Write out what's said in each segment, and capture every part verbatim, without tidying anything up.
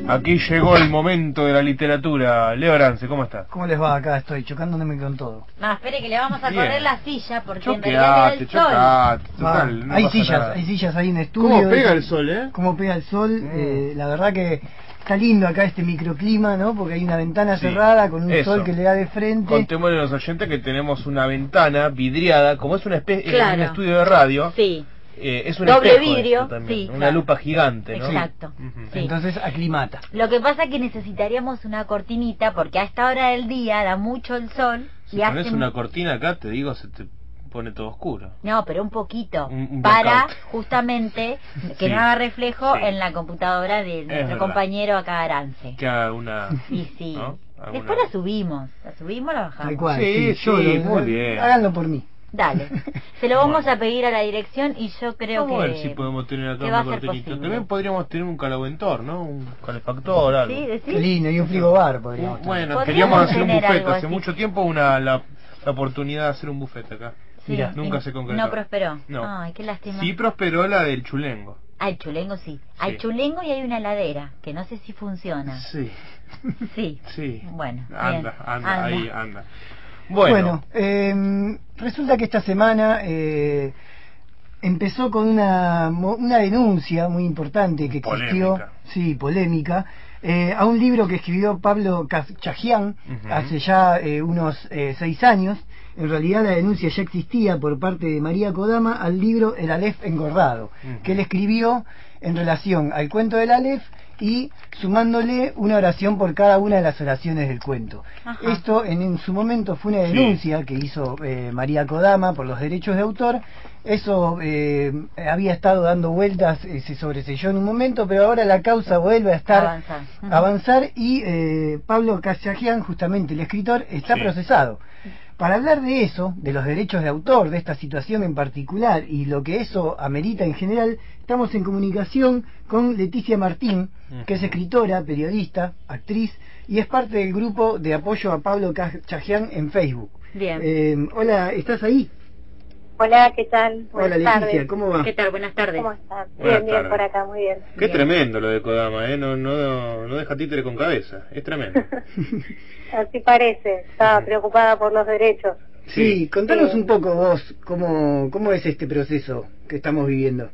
Aquí llegó el momento de la literatura. Leo Arance, ¿cómo estás? ¿Cómo les va? Acá estoy, chocándome con todo. No, espere que le vamos a Bien. correr la silla porque Choqueate, en realidad le da el sol. choqueate, total, Ah, no hay pasa sillas, nada. hay sillas ahí en estudio. ¿Cómo pega el sol, eh? Cómo pega el sol. Mm. Eh, la verdad que está lindo acá este microclima, ¿no? Porque hay una ventana Sí, cerrada con un eso. sol que le da de frente. Contémosle a los oyentes que tenemos una ventana vidriada, como es una especie, Claro. un estudio de radio. Sí. Eh, es un Doble espejo vidrio, esto también, sí, una claro. lupa gigante, ¿no? Exacto. Ujú. Sí. Entonces aclimata. Lo que pasa es que necesitaríamos una cortinita porque a esta hora del día da mucho el sol Si y pones hace... una cortina acá, te digo, se te pone todo oscuro. No, pero un poquito, Un- un para blackout. justamente que Sí. no haga reflejo Sí. en la computadora de nuestro verdad. compañero acá Arance. Que haga una... Y sí. ¿no? Alguna- Después la subimos, la subimos, la Tal bajamos. cual, Sí, yo sí, lo- muy bien. Háganlo por mí. Dale. Se lo vamos Bueno. a pedir a la dirección y yo creo Vamos a que... ver si podemos tener acá que va una a ser cortinita. posible. También podríamos tener un calauventor, ¿no? Un calefactor, algo. Sí, Qué decís. lindo, y un frigobar podríamos tener. Bueno, Podríamos queríamos hacer un tener buffet. algo Hace así. mucho tiempo una la, la oportunidad de hacer un buffet acá. Sí, Mirá, y nunca se concretó. No prosperó. No. Ay, qué lástima. Sí prosperó la del chulengo. Hay chulengo, sí. Hay Sí. chulengo y hay una heladera, que no sé si funciona. Sí, Sí. sí. Bueno, Anda, bien. anda, Anda. ahí anda. Bueno, Bueno, eh, resulta que esta semana eh, empezó con una, mo- una denuncia muy importante que existió, Polémica. sí, polémica, eh, a un libro que escribió Pablo Chajian Ujú. hace ya eh, unos eh, seis años. En realidad la denuncia ya existía por parte de María Kodama al libro El Aleph engordado, Ujú. que él escribió en relación al cuento del Aleph y sumándole una oración por cada una de las oraciones del cuento. Ajá. Esto en, en su momento fue una Sí. denuncia que hizo eh, María Kodama por los derechos de autor. Eso eh, había estado dando vueltas, eh, se sobreselló en un momento, pero ahora la causa vuelve a estar Avanzar. Ujú. avanzar y eh, Pablo Chajian, justamente el escritor, está Sí. procesado. Para hablar de eso, de los derechos de autor, de esta situación en particular y lo que eso amerita en general, estamos en comunicación con Leticia Martín, que es Ujú. escritora, periodista, actriz y es parte del grupo de apoyo a Pablo Chajian en Facebook. Bien. Eh, hola, ¿estás ahí? Hola, ¿qué tal? Hola Buenas Leticia, tardes. ¿cómo va? ¿Qué tal? Buenas tardes. ¿Cómo están? Buenas Bien, bien, tardes. por acá, muy bien. Qué Bien. tremendo lo de Kodama, ¿eh? No, no, no deja títere con cabeza. Es tremendo. Así parece, estaba Ujú. preocupada por los derechos. Sí, contanos Sí. un poco vos, cómo, cómo es este proceso que estamos viviendo.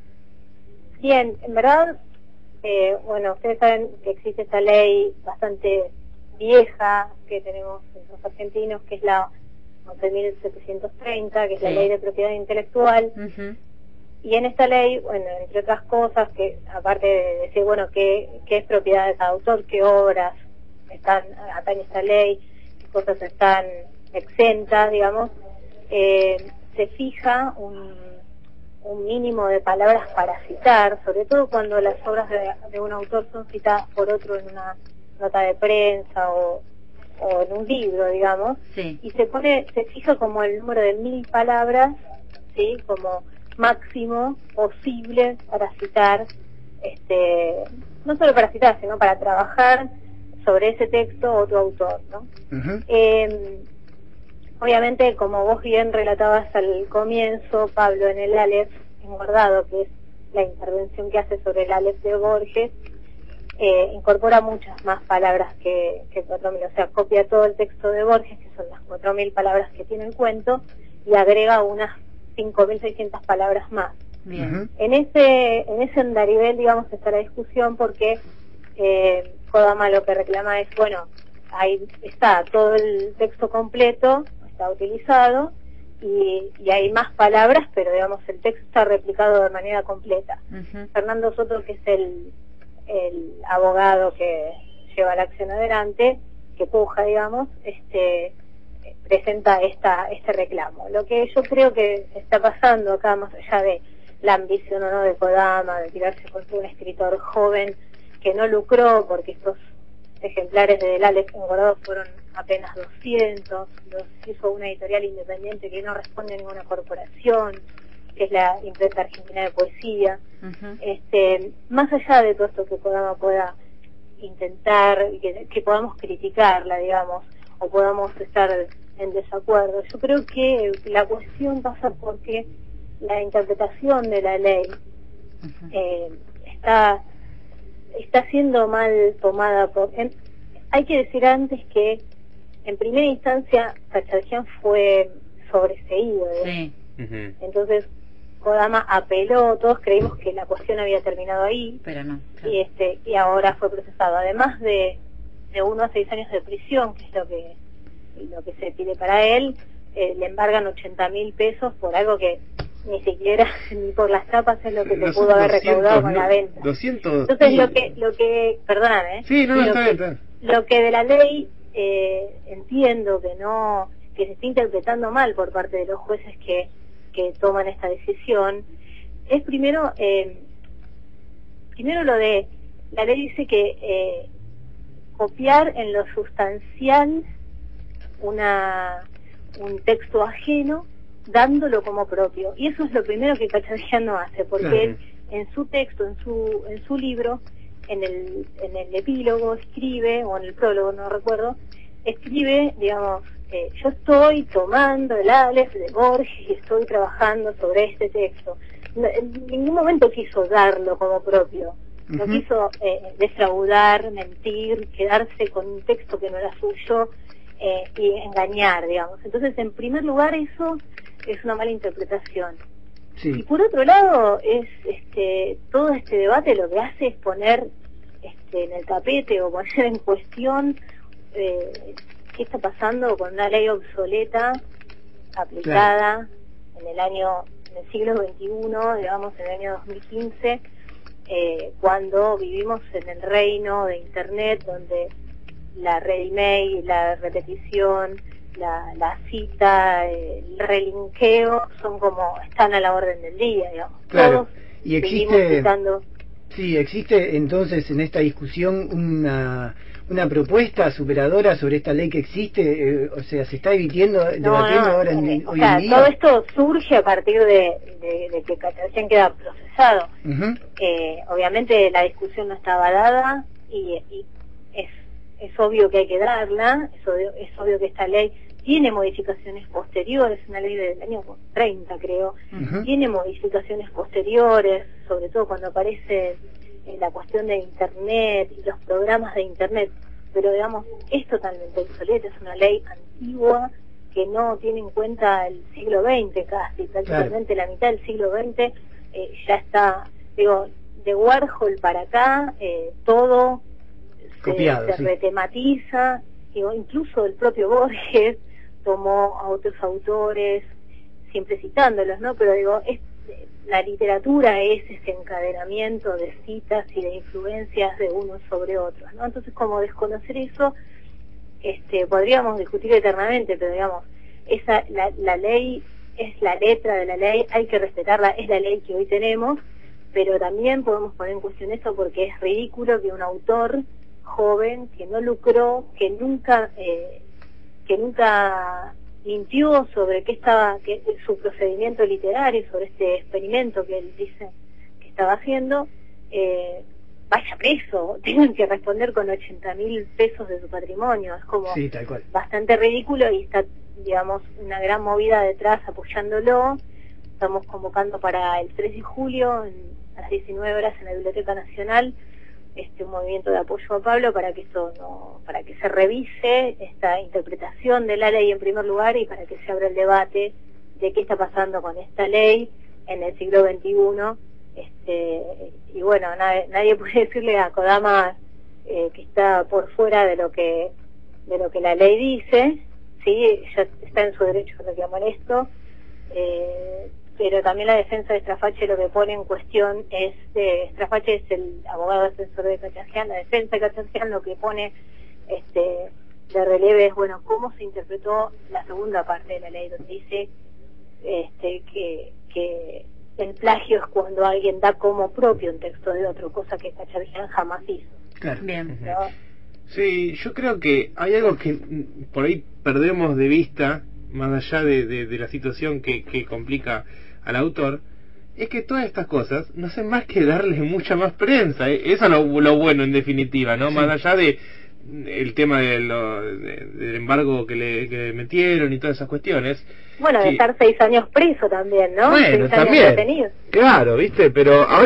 Bien, en verdad, eh, bueno, ustedes saben que existe esta ley bastante vieja que tenemos los argentinos, que es la once mil setecientos treinta, que es la Sí. ley de propiedad intelectual. Ujú. Y en esta ley, bueno, entre otras cosas, que aparte de decir, bueno, qué, qué es propiedad de cada autor, qué obras están, atañe esta ley, qué cosas están exentas, digamos, eh, se fija un, un mínimo de palabras para citar, sobre todo cuando las obras de, de un autor son citadas por otro en una nota de prensa o, o en un libro, digamos, Sí. y se pone, se fija como el número de mil palabras, sí, como máximo posible para citar, este, no solo para citar, sino para trabajar sobre ese texto otro autor, ¿no? Ujú. Eh, obviamente, como vos bien relatabas al comienzo, Pablo, en el Aleph engordado, que es la intervención que hace sobre el Aleph de Borges, eh, incorpora muchas más palabras que, que cuatro mil, o sea, copia todo el texto de Borges, que son las cuatro mil palabras que tiene el cuento, y agrega unas cinco mil seiscientas palabras más. Bien. Ujú. En ese en ese andarivel, digamos, está la discusión porque eh, Kodama lo que reclama es, bueno, ahí está todo el texto completo, está utilizado, y, y hay más palabras, pero digamos, el texto está replicado de manera completa. Ujú. Fernando Soto, que es el, el abogado que lleva la acción adelante, que puja, digamos, este presenta esta este reclamo. Lo que yo creo que está pasando acá, más allá de la ambición o no de Kodama, de tirarse contra un escritor joven que no lucró, porque estos ejemplares de El Aleph engordado fueron apenas doscientos, los hizo una editorial independiente que no responde a ninguna corporación, que es la Imprenta Argentina de Poesía. Ujú. Este, más allá de todo esto que Kodama pueda intentar y que, que podamos criticarla, digamos, o podamos estar en desacuerdo, yo creo que la cuestión pasa porque la interpretación de la ley Ujú. eh, está está siendo mal tomada por... En, hay que decir antes que en primera instancia Kachatjian fue sobreseído, Sí. Ujú. entonces Kodama apeló, todos creímos que la cuestión había terminado ahí, Pero no. Claro. y este y ahora fue procesado, además de, de uno a seis años de prisión, que es lo que lo que se pide para él, eh, le embargan ochenta mil pesos por algo que ni siquiera ni por las tapas es lo que se Los pudo haber doscientos, recaudado con no, la venta. doscientos. Entonces lo que lo que perdóname, ¿eh? Sí, no, no, lo está que, bien, está bien. lo que de la ley eh, entiendo que no que se está interpretando mal por parte de los jueces que que toman esta decisión es primero eh, primero lo de la ley dice que eh, copiar en lo sustancial una un texto ajeno dándolo como propio, y eso es lo primero que Kachatjian no hace, porque Claro. él en su texto, en su en su libro, en el en el epílogo escribe, o en el prólogo, no recuerdo, escribe, digamos, eh, yo estoy tomando el Aleph de Borges y estoy trabajando sobre este texto. No, en ningún momento quiso darlo como propio, no Ujú. quiso eh, defraudar, mentir, quedarse con un texto que no era suyo eh, y engañar, digamos. Entonces, en primer lugar, eso es una mala interpretación. Y Sí, por otro lado, es este todo este debate lo que hace es poner este, en el tapete o poner en cuestión eh, qué está pasando con una ley obsoleta aplicada en el año, en el siglo veintiuno, digamos, en el año dos mil quince, eh, cuando vivimos en el reino de Internet, donde la ready-made, la repetición, la, la cita, el relinqueo son como, están a la orden del día, digamos. claro. Todos Y seguimos existe, citando. sí, existe entonces en esta discusión una una propuesta superadora sobre esta ley que existe, eh, o sea, se está debatiendo, debatiendo ahora en, eh, o hoy sea, en día. todo esto surge a partir de, de, de que Kachatjian queda procesado. Ujú. Eh, obviamente la discusión no estaba dada y, y es, es obvio que hay que darla, es obvio, es obvio que esta ley tiene modificaciones posteriores, una ley del año treinta creo, Ujú. tiene modificaciones posteriores, sobre todo cuando aparece eh, la cuestión de Internet y los programas de Internet, pero digamos, es totalmente obsoleta, es una ley antigua que no tiene en cuenta el siglo veinte casi, prácticamente la mitad del siglo veinte eh, ya está, digo, de Warhol para acá, eh, todo se, Copiado, se sí. retematiza, digo, incluso el propio Borges tomó a otros autores, siempre citándolos, ¿no? Pero digo, es, la literatura es ese encadenamiento de citas y de influencias de unos sobre otros, ¿no? Entonces, como desconocer eso, este, podríamos discutir eternamente, pero digamos, esa la, la ley es la letra de la ley, hay que respetarla, es la ley que hoy tenemos, pero también podemos poner en cuestión eso porque es ridículo que un autor joven que no lucró, que nunca eh, que nunca mintió sobre qué estaba, que su procedimiento literario, sobre este experimento que él dice que estaba haciendo, eh, vaya preso, tengan que responder con ochenta mil pesos de su patrimonio, es como Sí, tal cual. bastante ridículo y está, digamos, una gran movida detrás apoyándolo. Estamos convocando para el tres de julio en, a las diecinueve horas en la Biblioteca Nacional este un movimiento de apoyo a Pablo para que esto no, para que se revise esta interpretación de la ley en primer lugar y para que se abra el debate de qué está pasando con esta ley en el siglo veintiuno. Este, y bueno, nadie, nadie puede decirle a Kodama eh, que está por fuera de lo que de lo que la ley dice, sí, ya está en su derecho a reclamar esto, eh, pero también la defensa de Strafache lo que pone en cuestión es, eh, Strafache es el abogado defensor de Kachatjian, la defensa de Kachatjian lo que pone este de relieve es, bueno, cómo se interpretó la segunda parte de la ley, donde dice este que, que el plagio es cuando alguien da como propio un texto de otro, cosa que Kachatjian jamás hizo. Claro. Bien. Ujú. ¿No? Sí, yo creo que hay algo que mm, por ahí perdemos de vista, más allá de, de, de la situación que, que complica al autor, es que todas estas cosas no hacen más que darle mucha más prensa. ¿eh? Eso es lo, lo bueno en definitiva, ¿no? Sí. Más allá de el tema de lo, de, del embargo que le, que le metieron y todas esas cuestiones. Bueno, de Sí. estar seis años preso también, ¿no? Bueno, seis años también. detenido. Claro, ¿viste? Pero ahora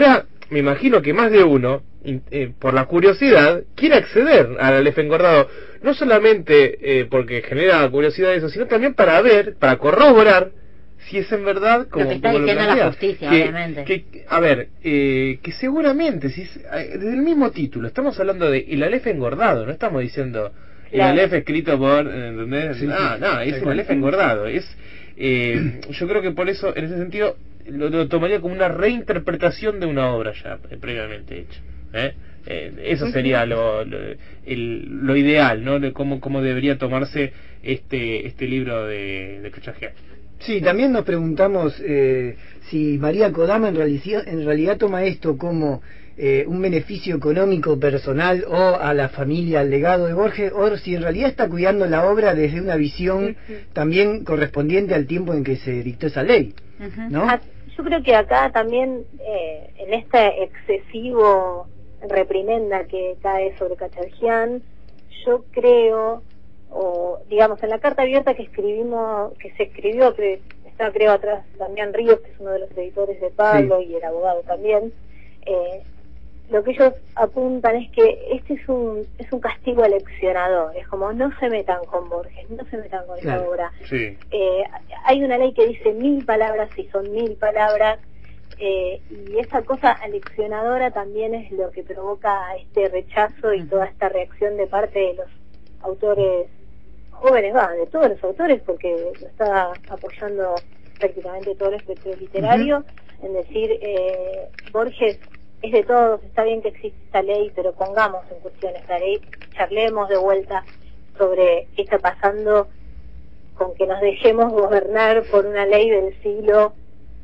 me imagino que más de uno, eh, por la curiosidad, quiere acceder al Aleph engordado, no solamente eh, porque genera curiosidad eso, sino también para ver, para corroborar si es en verdad como lo que está como diciendo lo la justicia, que, obviamente. Que, a ver, eh, que seguramente, si es, eh, desde el mismo título, estamos hablando de el Aleph engordado, no estamos diciendo el Claro. Aleph escrito por, ¿entendés? Sí, ah, sí, no, es el Aleph engordado, es, eh, yo creo que por eso, en ese sentido, lo, lo tomaría como una reinterpretación de una obra ya eh, previamente hecha, ¿eh? Eh, eso sería lo, lo, el, lo ideal, ¿no? De cómo, cómo debería tomarse este este libro de, de Khachoggi. Sí, también nos preguntamos eh, si María Kodama en realidad, en realidad toma esto como eh, un beneficio económico personal o a la familia, al legado de Borges, o si en realidad está cuidando la obra desde una visión también correspondiente al tiempo en que se dictó esa ley, ¿no? Ah, yo creo que acá también, eh, en este excesivo reprimenda que cae sobre Khachoggian, yo creo, o digamos, en la carta abierta que escribimos, que se escribió, que está creo atrás Damián Ríos, que es uno de los editores de Pablo, sí, y el abogado también, eh, lo que ellos apuntan es que este es un es un castigo aleccionador, es como no se metan con Borges, no se metan con claro, esa obra. Sí. Eh, hay una ley que dice mil palabras y son mil palabras, eh, y esa cosa aleccionadora también es lo que provoca este rechazo y toda esta reacción de parte de los autores jóvenes, va, de todos los autores, porque lo está apoyando prácticamente todo el espectro literario, uh-huh, en decir, eh, Borges es de todos, está bien que existe esta ley, pero pongamos en cuestión esta ley, charlemos de vuelta sobre qué está pasando con que nos dejemos gobernar por una ley del siglo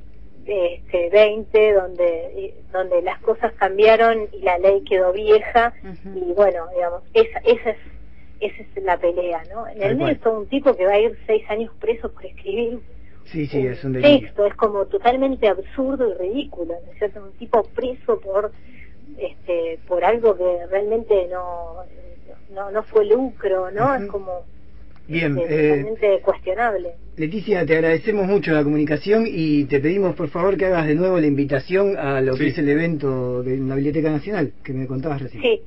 este, veinte, donde donde las cosas cambiaron y la ley quedó vieja, uh-huh, y bueno, digamos, esa, esa es esa es la pelea, ¿no? En el medio está un tipo que va a ir seis años preso por escribir sí, sí, un es un delirio. texto, es como totalmente absurdo y ridículo, ¿no es cierto? Un tipo preso por este por algo que realmente no no, no fue lucro, ¿no? Uh-huh. Es como bien, este, eh, totalmente cuestionable. Leticia, te agradecemos mucho la comunicación y te pedimos por favor que hagas de nuevo la invitación a lo sí. que es el evento de la Biblioteca Nacional, que me contabas recién. Sí,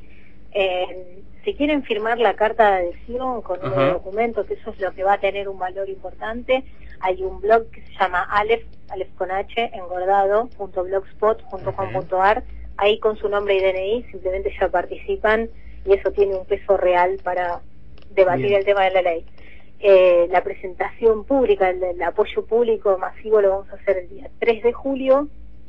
eh, si quieren firmar la carta de adhesión con un uh-huh, documento, que eso es lo que va a tener un valor importante, hay un blog que se llama Aleph, Aleph con H, engordado punto blogspot punto com punto ar, ahí con su nombre y D N I simplemente ya participan y eso tiene un peso real para debatir bien el tema de la ley. Eh, la presentación pública, el, el apoyo público masivo lo vamos a hacer el día tres de julio,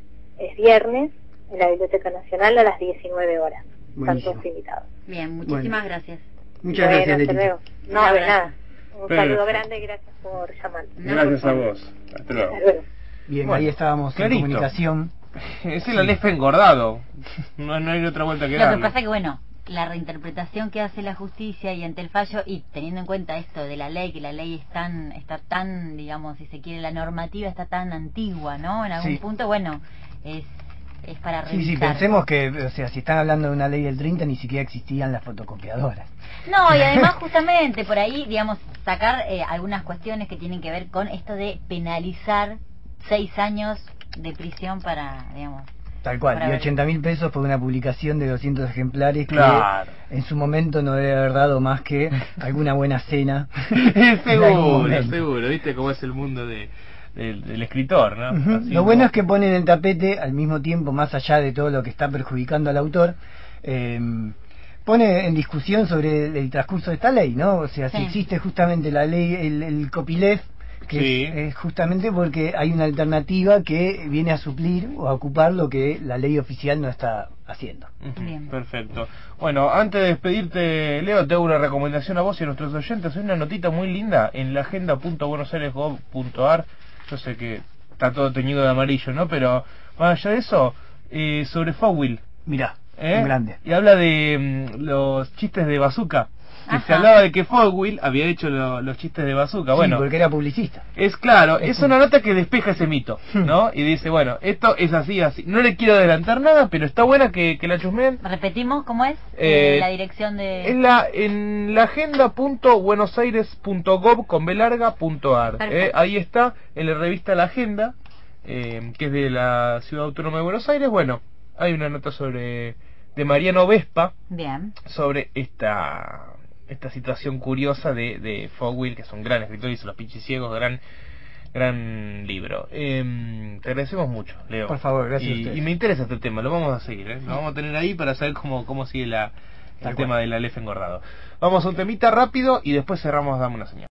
es viernes, en la Biblioteca Nacional a las diecinueve horas. Están todos invitados. Bien, muchísimas bueno, gracias. Muchas bueno, gracias, Leticia. luego. No, de nada. Un Pero, saludo grande y gracias por llamar. Gracias a vos. Hasta luego. Hasta luego. Bien, Bueno, ahí estábamos clarito. en comunicación. Es el Aleph engordado. No, no hay otra vuelta que Lo darle. que pasa que, bueno, la reinterpretación que hace la justicia y ante el fallo, y teniendo en cuenta esto de la ley, que la ley es tan, está tan, digamos, si se quiere, la normativa está tan antigua, ¿no? En algún Sí. punto, bueno, es es para revisar. Sí, sí, pensemos que, o sea, si están hablando de una ley del treinta, ni siquiera existían las fotocopiadoras. No, y además justamente por ahí, digamos, sacar eh, algunas cuestiones que tienen que ver con esto de penalizar seis años de prisión para, digamos... Tal cual, para y ver. ochenta mil pesos por una publicación de doscientos ejemplares Claro. que en su momento no debe haber dado más que alguna buena cena. seguro, seguro. ¿Viste cómo es el mundo de, del, del escritor, no? Uh-huh. Así Lo como... bueno es que ponen el tapete al mismo tiempo, más allá de todo lo que está perjudicando al autor, eh, pone en discusión sobre el, el transcurso de esta ley, ¿no? O sea, sí. si existe justamente la ley, el, el copyleft, que sí. es, es justamente porque hay una alternativa que viene a suplir o a ocupar lo que la ley oficial no está haciendo. Uh-huh. Bien. Perfecto. Bueno, antes de despedirte, Leo, te hago una recomendación a vos y a nuestros oyentes. Hay una notita muy linda en la agenda punto buenos aires gov punto ar. Yo sé que está todo teñido de amarillo, ¿no? Pero más allá de eso, eh, sobre Fogwill. Mirá, ¿Eh? un grande. Y habla de mm, los chistes de Bazooka. Que Ajá. se hablaba de que Fogwill había hecho lo, los chistes de Bazooka. Sí, Bueno, porque era publicista. es claro, es una nota que despeja ese mito, ¿no? Y dice, bueno, esto es así, así. No le quiero adelantar nada, pero está buena que, que la chusmeen. Repetimos, ¿cómo es? Eh, Eh, la dirección de... En la en la agenda punto buenos aires punto gov con b larga punto ar. Eh, ahí está, en la revista La Agenda, eh, que es de la Ciudad Autónoma de Buenos Aires. Bueno, hay una nota sobre de Mariano Vespa. Bien. Sobre esta esta situación curiosa de, de Fogwill, que es un gran escritor, hizo Los Pinches Ciegos, gran gran libro. Eh, te agradecemos mucho, Leo. Por favor, gracias y, a ustedes. y me interesa este tema, lo vamos a seguir, ¿eh? Lo vamos a tener ahí para saber cómo, cómo sigue la, el tema del Aleph engordado. Vamos a un temita rápido y después cerramos, damos una señal.